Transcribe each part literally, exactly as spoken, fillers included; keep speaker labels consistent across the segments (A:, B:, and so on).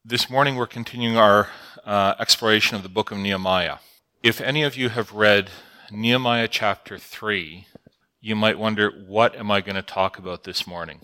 A: This morning we're continuing our uh, exploration of the book of Nehemiah. If any of you have read Nehemiah chapter three, you might wonder, what am I going to talk about this morning?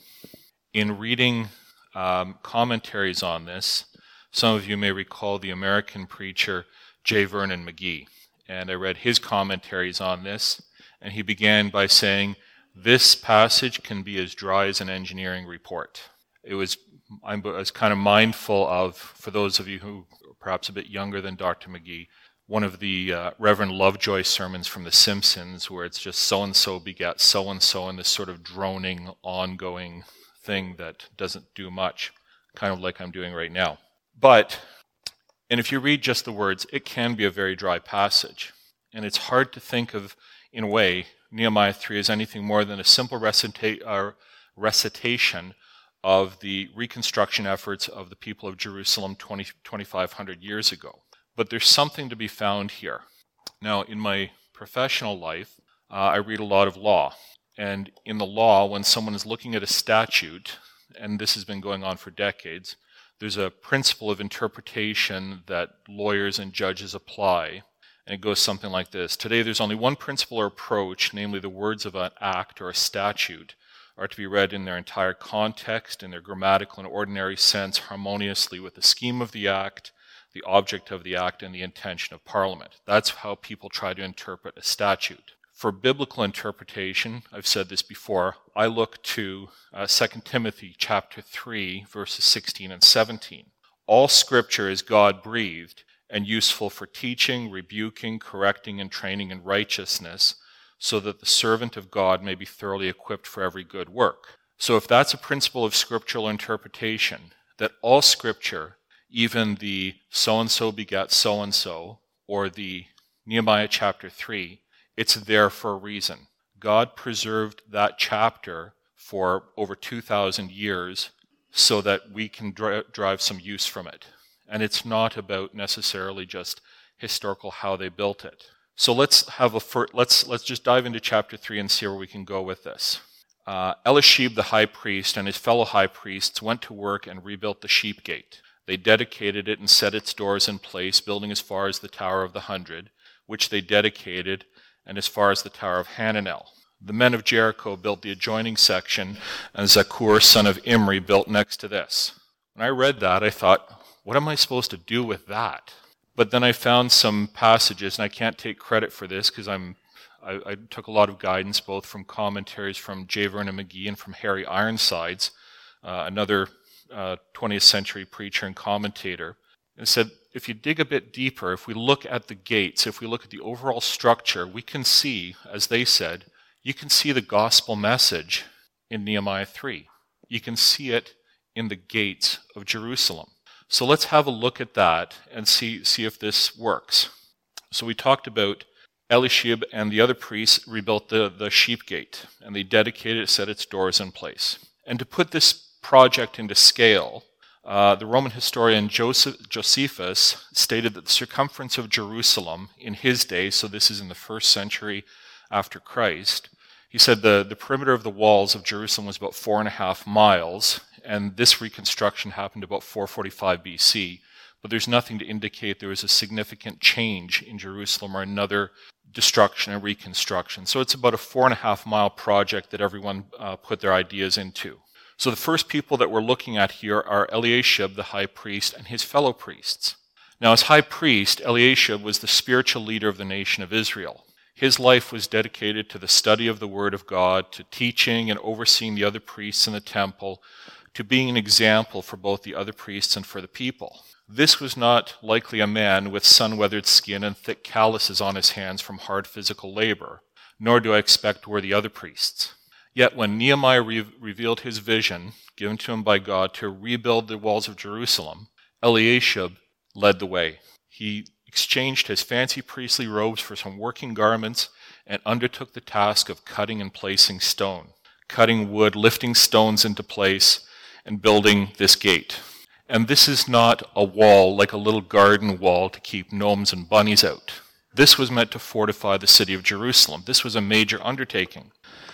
A: In reading um, commentaries on this, some of you may recall the American preacher J. Vernon McGee, and I read his commentaries on this, and he began by saying, this passage can be as dry as an engineering report. It was I was kind of mindful of, for those of you who are perhaps a bit younger than Doctor McGee, one of the uh, Reverend Lovejoy sermons from The Simpsons, where it's just so-and-so begat so-and-so, and this sort of droning, ongoing thing that doesn't do much, kind of like I'm doing right now. But, and if you read just the words, it can be a very dry passage. And it's hard to think of, in a way, Nehemiah three as anything more than a simple recita- uh, recitation of the reconstruction efforts of the people of Jerusalem twenty, twenty-five hundred years ago. But there's something to be found here. Now, in my professional life, uh, I read a lot of law. And in the law, when someone is looking at a statute, and this has been going on for decades, there's a principle of interpretation that lawyers and judges apply. And it goes something like this. Today, there's only one principle or approach, namely the words of an act or a statute, are to be read in their entire context, in their grammatical and ordinary sense, harmoniously with the scheme of the act, the object of the act, and the intention of Parliament. That's how people try to interpret a statute. For biblical interpretation, I've said this before, I look to uh, Second Timothy chapter three, verses sixteen and seventeen. All scripture is God-breathed and useful for teaching, rebuking, correcting, and training in righteousness, so that the servant of God may be thoroughly equipped for every good work. So if that's a principle of scriptural interpretation, that all scripture, even the so-and-so begat so-and-so, or the Nehemiah chapter three, it's there for a reason. God preserved that chapter for over two thousand years so that we can dri- drive some use from it. And it's not about necessarily just historical how they built it. So let's have a fir- let's let's just dive into chapter three and see where we can go with this. Uh, Eliashib the high priest and his fellow high priests went to work and rebuilt the sheep gate. They dedicated it and set its doors in place, building as far as the Tower of the Hundred, which they dedicated, and as far as the Tower of Hananel. The men of Jericho built the adjoining section, and Zakur, son of Imri, built next to this. When I read that, I thought, what am I supposed to do with that? But then I found some passages, and I can't take credit for this because I'm I, I took a lot of guidance both from commentaries from J. Vernon McGee and from Harry Ironsides, uh, another uh, twentieth century preacher and commentator. And said, if you dig a bit deeper, if we look at the gates, if we look at the overall structure, we can see, as they said, you can see the gospel message in Nehemiah three. You can see it in the gates of Jerusalem. So let's have a look at that and see, see if this works. So we talked about Eliashib and the other priests rebuilt the, the sheep gate, and they dedicated it, set its doors in place. And to put this project into scale, uh, the Roman historian Joseph, Josephus stated that the circumference of Jerusalem in his day, so this is in the first century after Christ, he said the, the perimeter of the walls of Jerusalem was about four and a half miles, and this reconstruction happened about four forty-five B C, but there's nothing to indicate there was a significant change in Jerusalem or another destruction and reconstruction. So it's about a four and a half mile project that everyone uh, put their ideas into. So the first people that we're looking at here are Eliashib, the high priest, and his fellow priests. Now, as high priest, Eliashib was the spiritual leader of the nation of Israel. His life was dedicated to the study of the Word of God, to teaching and overseeing the other priests in the temple, to being an example for both the other priests and for the people. This was not likely a man with sun-weathered skin and thick calluses on his hands from hard physical labor, nor do I expect were the other priests. Yet when Nehemiah re- revealed his vision, given to him by God, to rebuild the walls of Jerusalem, Eliashib led the way. He exchanged his fancy priestly robes for some working garments and undertook the task of cutting and placing stone, cutting wood, lifting stones into place, and building this gate. And this is not a wall like a little garden wall to keep gnomes and bunnies out. This was meant to fortify the city of Jerusalem. This was a major undertaking.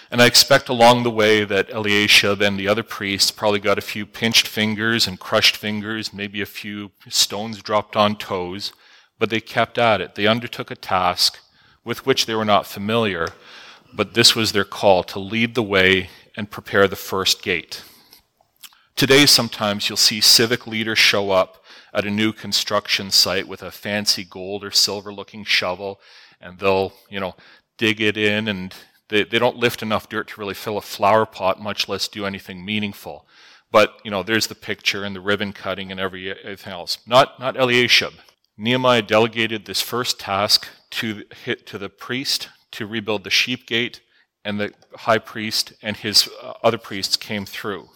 A: And I expect along the way that Eliashib and the other priests probably got a few pinched fingers and crushed fingers, maybe a few stones dropped on toes, but they kept at it. They undertook a task with which they were not familiar, but this was their call, to lead the way and prepare the first gate. Today, sometimes you'll see civic leaders show up at a new construction site with a fancy gold or silver-looking shovel, and they'll, you know, dig it in, and they, they don't lift enough dirt to really fill a flower pot, much less do anything meaningful. But, you know, there's the picture and the ribbon cutting and every, everything else. Not, not Eliashib. Nehemiah delegated this first task to, to the priest to rebuild the sheep gate, and the high priest and his uh, other priests came through.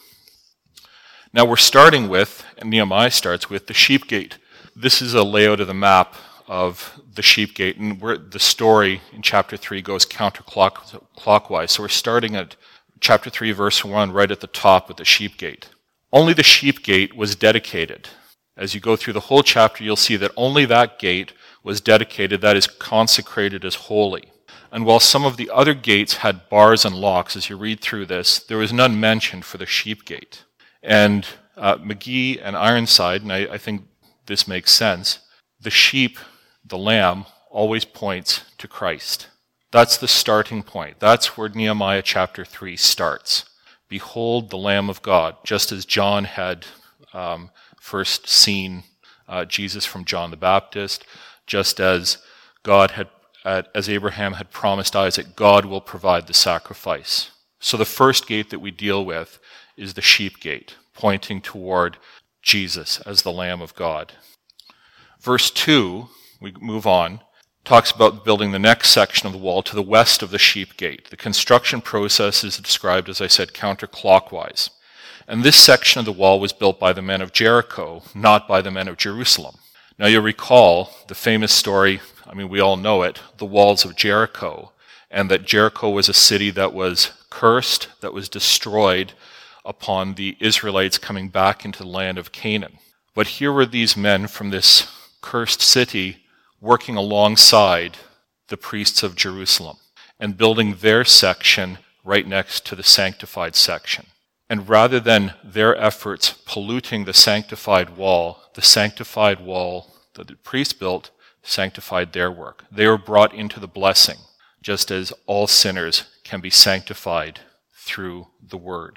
A: Now we're starting with, and Nehemiah starts with, the sheep gate. This is a layout of the map of the sheep gate, and we're, the story in chapter three goes counterclockwise. So we're starting at chapter three, verse one, right at the top with the sheep gate. Only the sheep gate was dedicated. As you go through the whole chapter, you'll see that only that gate was dedicated, that is consecrated as holy. And while some of the other gates had bars and locks, as you read through this, there was none mentioned for the sheep gate. And uh, McGee and Ironside, and I, I think this makes sense, the sheep, the lamb, always points to Christ. That's the starting point. That's where Nehemiah chapter three starts. Behold the Lamb of God, just as John had um, first seen uh, Jesus from John the Baptist, just as God had, uh, as Abraham had promised Isaac, God will provide the sacrifice. So the first gate that we deal with is the sheep gate, pointing toward Jesus as the Lamb of God. Verse two, we move on, talks about building the next section of the wall to the west of the sheep gate. The construction process is described, as I said, counterclockwise. And this section of the wall was built by the men of Jericho, not by the men of Jerusalem. Now you'll recall the famous story, I mean we all know it, the walls of Jericho, and that Jericho was a city that was cursed, that was destroyed upon the Israelites coming back into the land of Canaan. But here were these men from this cursed city working alongside the priests of Jerusalem and building their section right next to the sanctified section. And rather than their efforts polluting the sanctified wall, the sanctified wall that the priests built sanctified their work. They were brought into the blessing, just as all sinners can be sanctified through the word.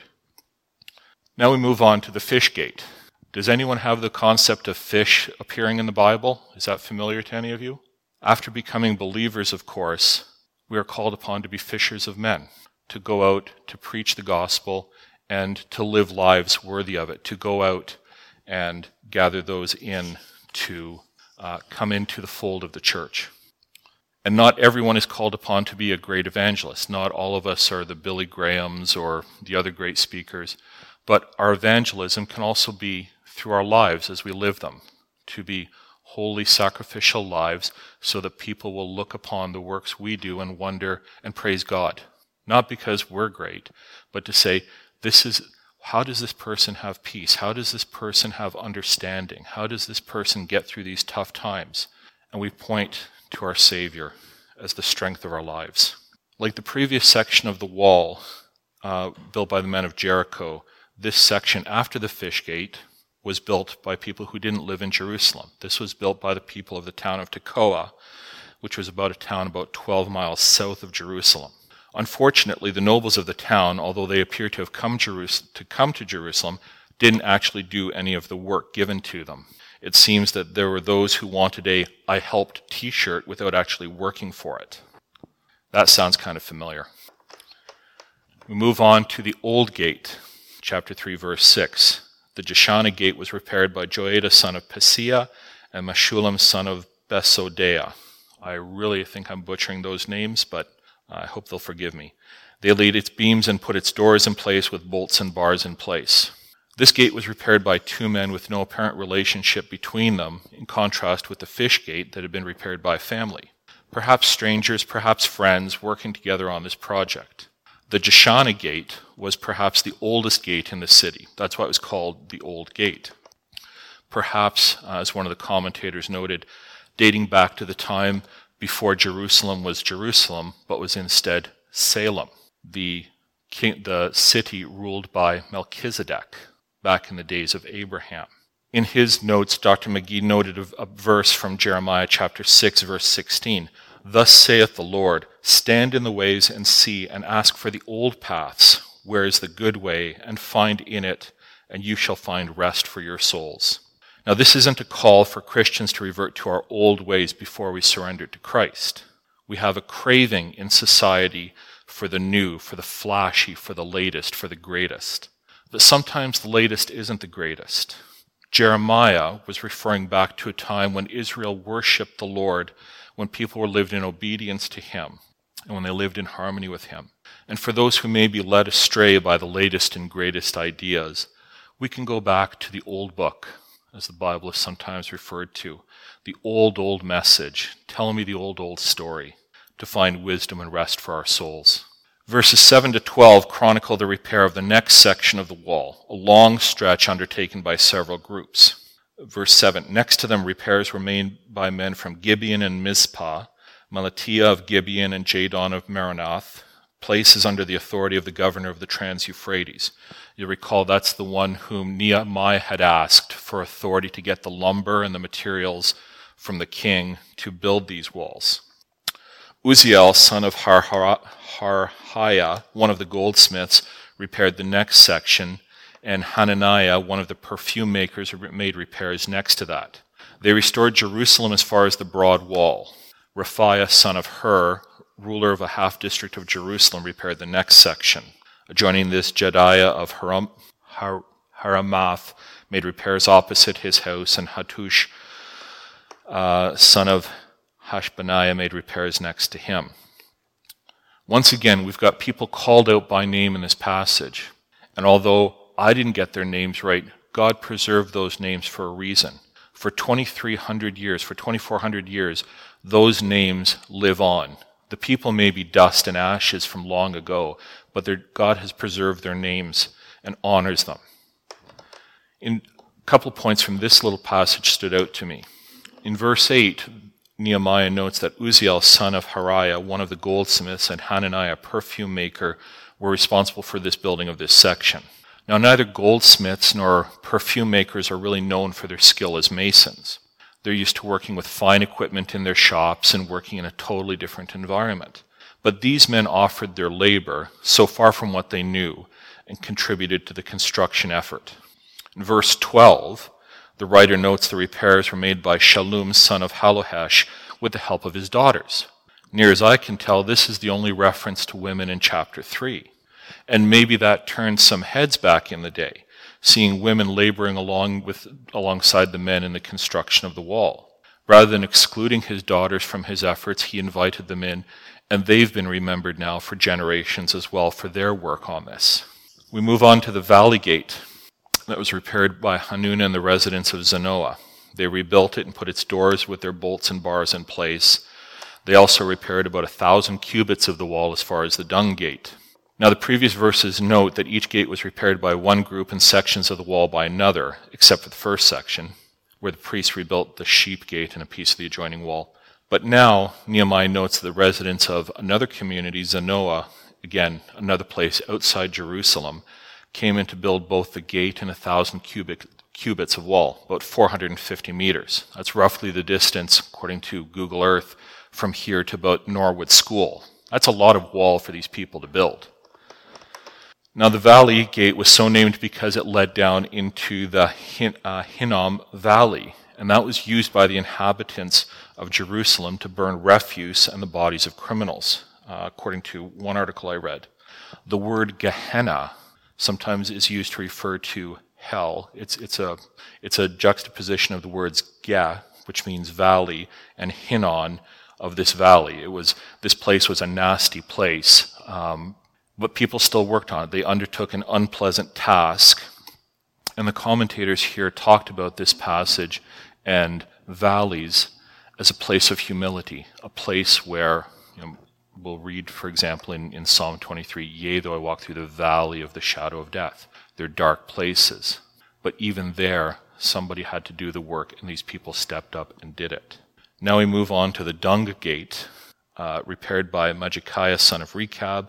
A: Now we move on to the fish gate. Does anyone have the concept of fish appearing in the Bible? Is that familiar to any of you? After becoming believers, of course, we are called upon to be fishers of men, to go out to preach the gospel and to live lives worthy of it, to go out and gather those in to uh, come into the fold of the church. And not everyone is called upon to be a great evangelist. Not all of us are the Billy Grahams or the other great speakers, but our evangelism can also be through our lives as we live them, to be holy, sacrificial lives so that people will look upon the works we do and wonder and praise God. Not because we're great, but to say, this is, how does this person have peace? How does this person have understanding? How does this person get through these tough times? And we point to our Savior as the strength of our lives. Like the previous section of the wall uh, built by the men of Jericho, this section after the fish gate was built by people who didn't live in Jerusalem. This was built by the people of the town of Tekoa, which was about a town about twelve miles south of Jerusalem. Unfortunately, the nobles of the town, although they appear to have come Jerus- to come to Jerusalem, didn't actually do any of the work given to them. It seems that there were those who wanted a "I helped" t-shirt without actually working for it. That sounds kind of familiar. We move on to the old gate, chapter three, verse six. The Jeshanah gate was repaired by Joiada son of Paseah and Meshullam son of Besodeiah. I really think I'm butchering those names, but I hope they'll forgive me. They laid its beams and put its doors in place with bolts and bars in place. This gate was repaired by two men with no apparent relationship between them, in contrast with the fish gate that had been repaired by a family. Perhaps strangers, perhaps friends, working together on this project. The Jeshanah gate was perhaps the oldest gate in the city. That's why it was called the Old Gate. Perhaps, uh, as one of the commentators noted, dating back to the time before Jerusalem was Jerusalem, but was instead Salem. the king, the city ruled by Melchizedek back in the days of Abraham. In his notes, Doctor McGee noted a, a verse from Jeremiah chapter six, verse sixteen. Thus saith the Lord, stand in the ways and see, and ask for the old paths, where is the good way, and find in it, and you shall find rest for your souls. Now, this isn't a call for Christians to revert to our old ways before we surrender to Christ. We have a craving in society for the new, for the flashy, for the latest, for the greatest. But sometimes the latest isn't the greatest. Jeremiah was referring back to a time when Israel worshipped the Lord, when people were lived in obedience to him, and when they lived in harmony with him. And for those who may be led astray by the latest and greatest ideas, we can go back to the old book, as the Bible is sometimes referred to, the old, old message, tell me the old, old story, to find wisdom and rest for our souls. Verses seven to twelve chronicle the repair of the next section of the wall, a long stretch undertaken by several groups. Verse seven, next to them repairs were made by men from Gibeon and Mizpah, Melatiah of Gibeon and Jadon of Meronoth, places under the authority of the governor of the Trans-Euphrates. You'll recall that's the one whom Nehemiah had asked for authority to get the lumber and the materials from the king to build these walls. Uzziel, son of Harhara, Harhaiah, one of the goldsmiths, repaired the next section, and Hananiah, one of the perfume makers, made repairs next to that. They restored Jerusalem as far as the broad wall. Raphiah, son of Hur, ruler of a half-district of Jerusalem, repaired the next section. Adjoining this, Jediah of Haram, Har, Haramath made repairs opposite his house, and Hattush, uh, son of Hashbaniah, made repairs next to him. Once again, we've got people called out by name in this passage. And although I didn't get their names right, God preserved those names for a reason. For twenty-three hundred years, for twenty-four hundred years, those names live on. The people may be dust and ashes from long ago, but God has preserved their names and honors them. In a couple of points from this little passage stood out to me. In verse eight, Nehemiah notes that Uzziel, son of Hariah, one of the goldsmiths, and Hananiah, perfume maker, were responsible for this building of this section. Now, neither goldsmiths nor perfume makers are really known for their skill as masons. They're used to working with fine equipment in their shops and working in a totally different environment. But these men offered their labor, so far from what they knew, and contributed to the construction effort. In verse twelve, the writer notes the repairs were made by Shallum, son of Halohesh, with the help of his daughters. Near as I can tell, this is the only reference to women in chapter three. And maybe that turned some heads back in the day, seeing women laboring along with, alongside the men in the construction of the wall. Rather than excluding his daughters from his efforts, he invited them in, and they've been remembered now for generations as well for their work on this. We move on to the Valley Gate that was repaired by Hanun and the residents of Zanoah. They rebuilt it and put its doors with their bolts and bars in place. They also repaired about a thousand cubits of the wall as far as the Dung Gate. Now, the previous verses note that each gate was repaired by one group and sections of the wall by another, except for the first section, where the priests rebuilt the Sheep Gate and a piece of the adjoining wall. But now, Nehemiah notes that the residents of another community, Zanoah, again, another place outside Jerusalem, came in to build both the gate and a thousand cubic cubits of wall, about four hundred fifty meters. That's roughly the distance, according to Google Earth, from here to about Norwood School. That's a lot of wall for these people to build. Now, the Valley Gate was so named because it led down into the Hin- uh, Hinnom Valley, and that was used by the inhabitants of Jerusalem to burn refuse and the bodies of criminals, uh, according to one article I read. The word Gehenna sometimes is used to refer to hell. It's, it's, a, it's a juxtaposition of the words Geh, which means valley, and Hinnon, of this valley. It was, this place was a nasty place, um, but people still worked on it. They undertook an unpleasant task. And the commentators here talked about this passage and valleys as a place of humility, a place where, you know, we'll read, for example, in, in Psalm twenty-three, yea, though I walk through the valley of the shadow of death. They're dark places. But even there, somebody had to do the work, and these people stepped up and did it. Now we move on to the Dung Gate, uh, repaired by Majekiah, son of Rechab,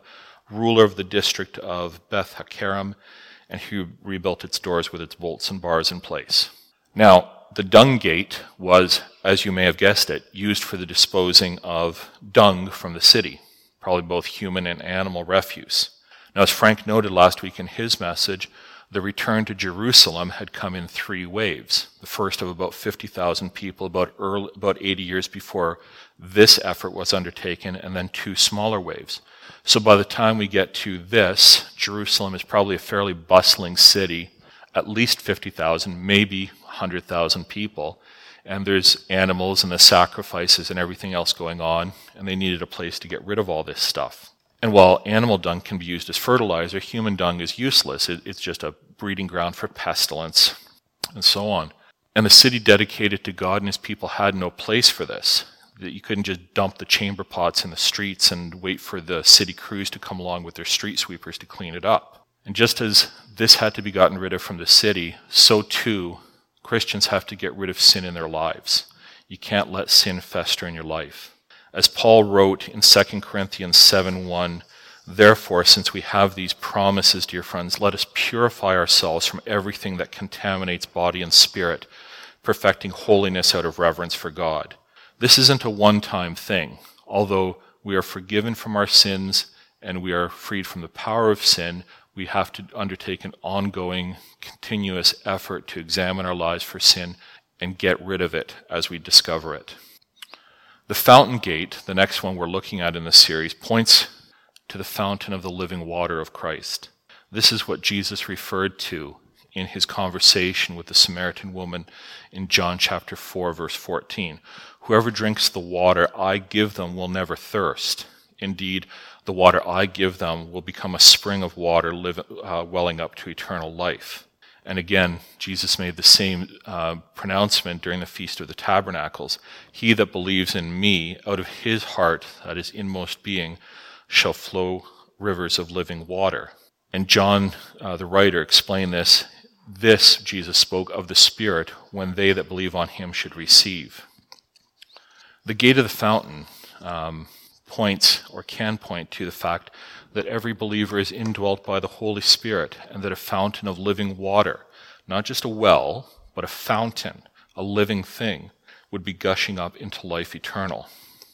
A: ruler of the district of Beth Haccherem, and he rebuilt its doors with its bolts and bars in place. Now, the dung gate was, as you may have guessed it, used for the disposing of dung from the city, probably both human and animal refuse. Now, as Frank noted last week in his message, the return to Jerusalem had come in three waves. The first of about fifty thousand people about, early, about eighty years before this effort was undertaken, and then two smaller waves. So by the time we get to this, Jerusalem is probably a fairly bustling city, at least fifty thousand, maybe one hundred thousand people, and there's animals and the sacrifices and everything else going on, and they needed a place to get rid of all this stuff. And while animal dung can be used as fertilizer, human dung is useless. It, it's just a breeding ground for pestilence and so on. And the city dedicated to God and his people had no place for this. That you couldn't just dump the chamber pots in the streets and wait for the city crews to come along with their street sweepers to clean it up. And just as this had to be gotten rid of from the city, so too Christians have to get rid of sin in their lives. You can't let sin fester in your life. As Paul wrote in Second Corinthians seven one, therefore, since we have these promises, dear friends, let us purify ourselves from everything that contaminates body and spirit, perfecting holiness out of reverence for God. This isn't a one-time thing. Although we are forgiven from our sins and we are freed from the power of sin, we have to undertake an ongoing, continuous effort to examine our lives for sin and get rid of it as we discover it. The fountain gate, the next one we're looking at in this series, points to the fountain of the living water of Christ. This is what Jesus referred to in his conversation with the Samaritan woman in John chapter four, verse fourteen. Whoever drinks the water I give them will never thirst. Indeed, the water I give them will become a spring of water live, uh, welling up to eternal life. And again, Jesus made the same uh, pronouncement during the Feast of the Tabernacles. He that believes in me, out of his heart, that is inmost being, shall flow rivers of living water. And John, uh, the writer, explained this. This, Jesus spoke of the Spirit, when they that believe on him should receive. The gate of the fountain um, points, or can point, to the fact that every believer is indwelt by the Holy Spirit, and that a fountain of living water, not just a well, but a fountain, a living thing, would be gushing up into life eternal.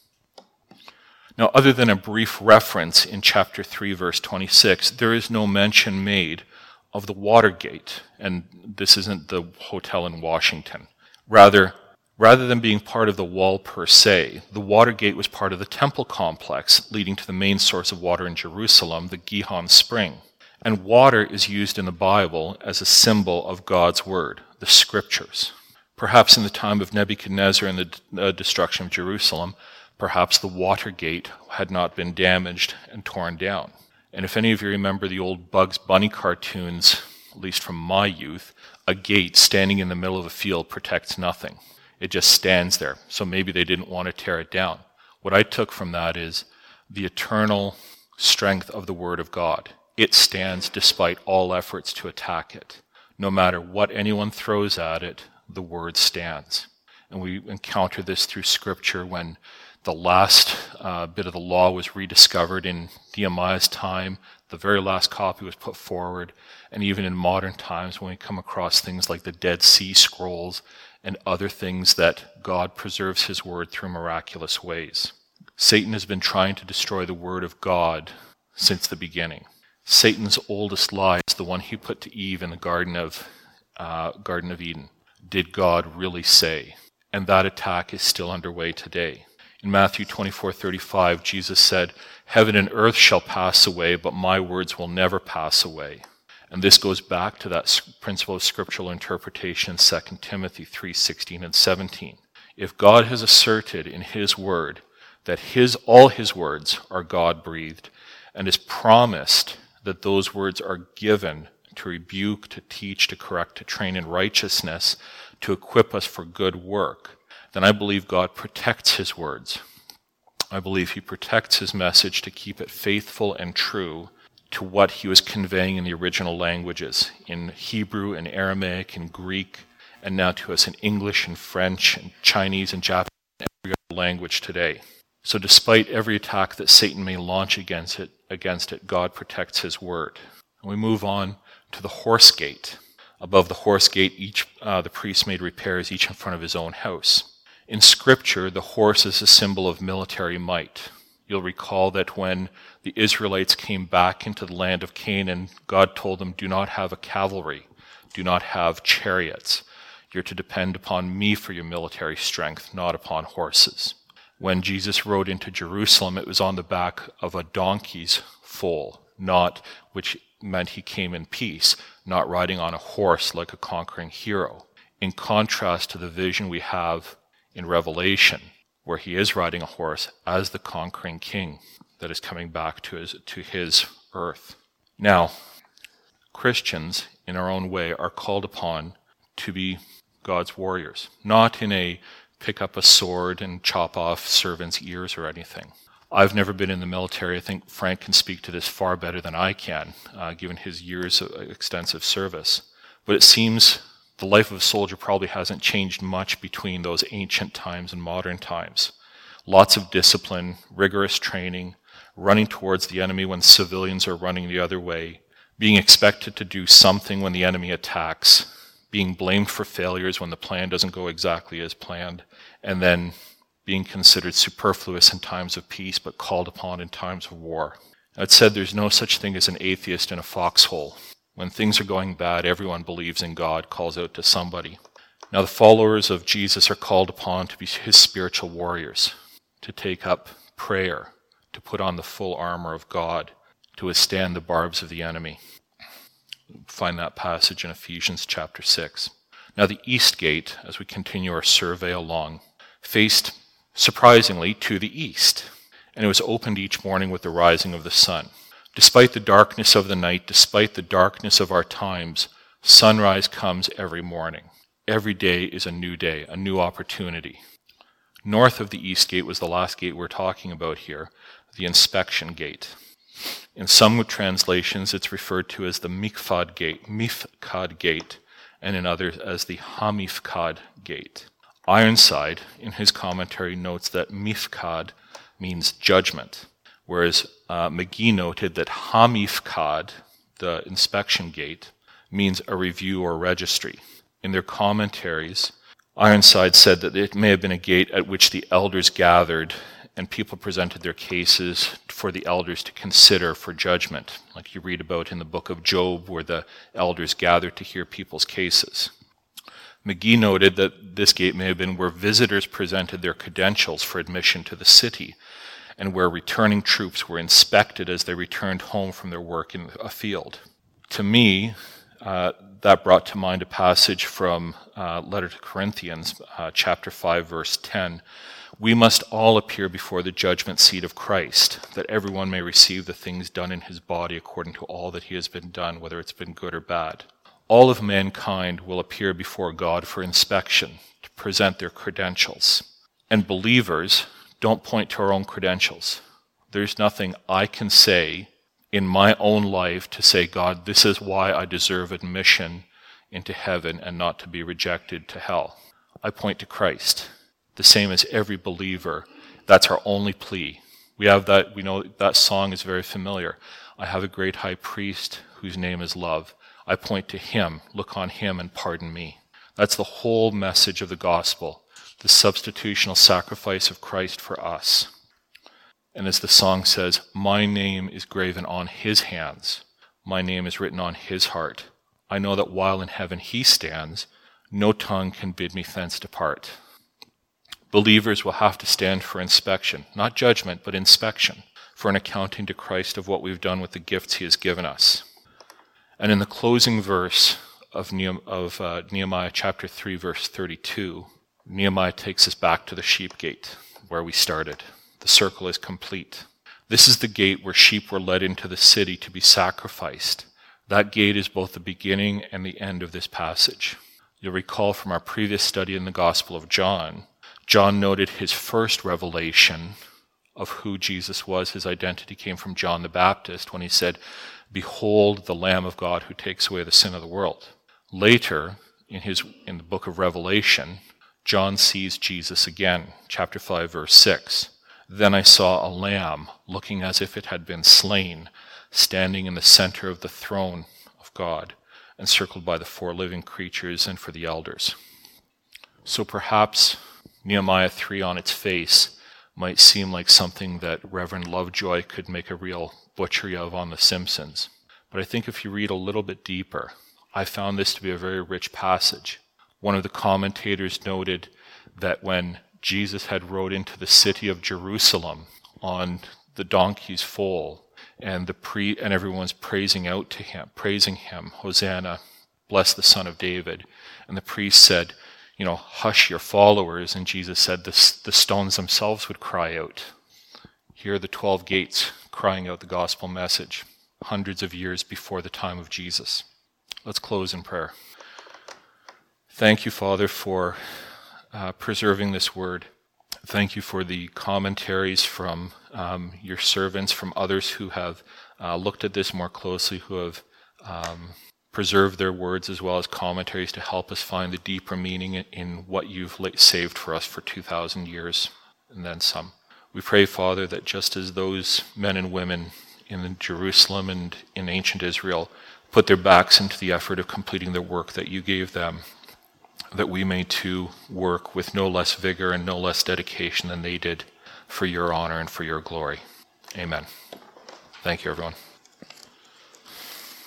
A: Now, other than a brief reference in chapter three, verse twenty-six, there is no mention made of the Watergate, and this isn't the hotel in Washington. Rather, Rather than being part of the wall per se, the Watergate was part of the temple complex leading to the main source of water in Jerusalem, the Gihon Spring. And water is used in the Bible as a symbol of God's word, the scriptures. Perhaps in the time of Nebuchadnezzar and the uh, destruction of Jerusalem, perhaps the Watergate had not been damaged and torn down. And if any of you remember the old Bugs Bunny cartoons, at least from my youth, a gate standing in the middle of a field protects nothing. It just stands there. So maybe they didn't want to tear it down. What I took from that is the eternal strength of the Word of God. It stands despite all efforts to attack it. No matter what anyone throws at it, the Word stands. And we encounter this through Scripture when the last uh, bit of the law was rediscovered in Nehemiah's time. The very last copy was put forward. And even in modern times when we come across things like the Dead Sea Scrolls and other things that God preserves his word through miraculous ways. Satan has been trying to destroy the word of God since the beginning. Satan's oldest lie is the one he put to Eve in the Garden of, uh, Garden of Eden. Did God really say? And that attack is still underway today. In Matthew twenty-four thirty-five, Jesus said, heaven and earth shall pass away, but my words will never pass away. And this goes back to that principle of scriptural interpretation in Second Timothy three sixteen and seventeen. If God has asserted in his word that his all his words are God-breathed, and has promised that those words are given to rebuke, to teach, to correct, to train in righteousness, to equip us for good work, then I believe God protects his words. I believe he protects his message to keep it faithful and true to what he was conveying in the original languages, in Hebrew and Aramaic and Greek, and now to us in English and French and Chinese and Japanese and every other language today. So despite every attack that Satan may launch against it, against it, God protects his word. And we move on to the horse gate. Above the horse gate, each uh, the priest made repairs, each in front of his own house. In Scripture, the horse is a symbol of military might. You'll recall that when the Israelites came back into the land of Canaan, God told them, do not have a cavalry, do not have chariots. You're to depend upon me for your military strength, not upon horses. When Jesus rode into Jerusalem, it was on the back of a donkey's foal, not, which meant he came in peace, not riding on a horse like a conquering hero. In contrast to the vision we have in Revelation, where he is riding a horse as the conquering king that is coming back to his, to his earth. Now, Christians, in our own way, are called upon to be God's warriors, not in a pick up a sword and chop off servants' ears or anything. I've never been in the military. I think Frank can speak to this far better than I can, uh, given his years of extensive service. But it seems the life of a soldier probably hasn't changed much between those ancient times and modern times. Lots of discipline, rigorous training, running towards the enemy when civilians are running the other way, being expected to do something when the enemy attacks, being blamed for failures when the plan doesn't go exactly as planned, and then being considered superfluous in times of peace but called upon in times of war. It's said there's no such thing as an atheist in a foxhole. When things are going bad, everyone believes in God, calls out to somebody. Now the followers of Jesus are called upon to be his spiritual warriors, to take up prayer, to put on the full armor of God, to withstand the barbs of the enemy. Find that passage in Ephesians chapter six. Now the east gate, as we continue our survey along, faced surprisingly to the east, and it was opened each morning with the rising of the sun. Despite the darkness of the night, despite the darkness of our times, sunrise comes every morning. Every day is a new day, a new opportunity. North of the east gate was the last gate we're talking about here, the inspection gate. In some translations, it's referred to as the Mikvah gate, Mifkad gate, and in others as the Hamifkad gate. Ironside, in his commentary, notes that Mifkad means judgment, whereas uh, McGee noted that Hamifkad, the inspection gate, means a review or registry. In their commentaries, Ironside said that it may have been a gate at which the elders gathered and people presented their cases for the elders to consider for judgment, like you read about in the book of Job, where the elders gathered to hear people's cases. McGee noted that this gate may have been where visitors presented their credentials for admission to the city, and where returning troops were inspected as they returned home from their work in a field. To me, uh, that brought to mind a passage from uh, Letter to Corinthians, uh, chapter five, verse ten. We must all appear before the judgment seat of Christ, that everyone may receive the things done in his body according to all that he has been done, whether it's been good or bad. All of mankind will appear before God for inspection, to present their credentials. And believers don't point to our own credentials. There's nothing I can say in my own life to say, God, this is why I deserve admission into heaven and not to be rejected to hell. I point to Christ. The same as every believer. That's our only plea. We have that, we know that song is very familiar. I have a great high priest whose name is love. I point to him, look on him and pardon me. That's the whole message of the gospel, the substitutional sacrifice of Christ for us. And as the song says, my name is graven on his hands. My name is written on his heart. I know that while in heaven he stands, no tongue can bid me thence depart. Believers will have to stand for inspection, not judgment, but inspection, for an accounting to Christ of what we've done with the gifts he has given us. And in the closing verse of, Nehem- of uh, Nehemiah chapter three, verse thirty-two, Nehemiah takes us back to the sheep gate, where we started. The circle is complete. This is the gate where sheep were led into the city to be sacrificed. That gate is both the beginning and the end of this passage. You'll recall from our previous study in the Gospel of John, John noted his first revelation of who Jesus was. His identity came from John the Baptist when he said, behold the Lamb of God who takes away the sin of the world. Later, in his in the book of Revelation, John sees Jesus again, chapter five, verse six. Then I saw a lamb, looking as if it had been slain, standing in the center of the throne of God, encircled by the four living creatures and for the elders. So perhaps Nehemiah three on its face might seem like something that Reverend Lovejoy could make a real butchery of on The Simpsons. But I think if you read a little bit deeper, I found this to be a very rich passage. One of the commentators noted that when Jesus had rode into the city of Jerusalem on the donkey's foal, and the pre and everyone's praising out to him, praising him, Hosanna, bless the Son of David. And the priest said, you know, hush your followers. And Jesus said the, the stones themselves would cry out. Here are the twelve gates crying out the gospel message, hundreds of years before the time of Jesus. Let's close in prayer. Thank you, Father, for uh, preserving this word. Thank you for the commentaries from um, your servants, from others who have uh, looked at this more closely, who have um, preserved their words as well as commentaries to help us find the deeper meaning in what you've saved for us for two thousand years and then some. We pray, Father, that just as those men and women in Jerusalem and in ancient Israel put their backs into the effort of completing the work that you gave them, that we may too work with no less vigor and no less dedication than they did for your honor and for your glory. Amen. Thank you, everyone.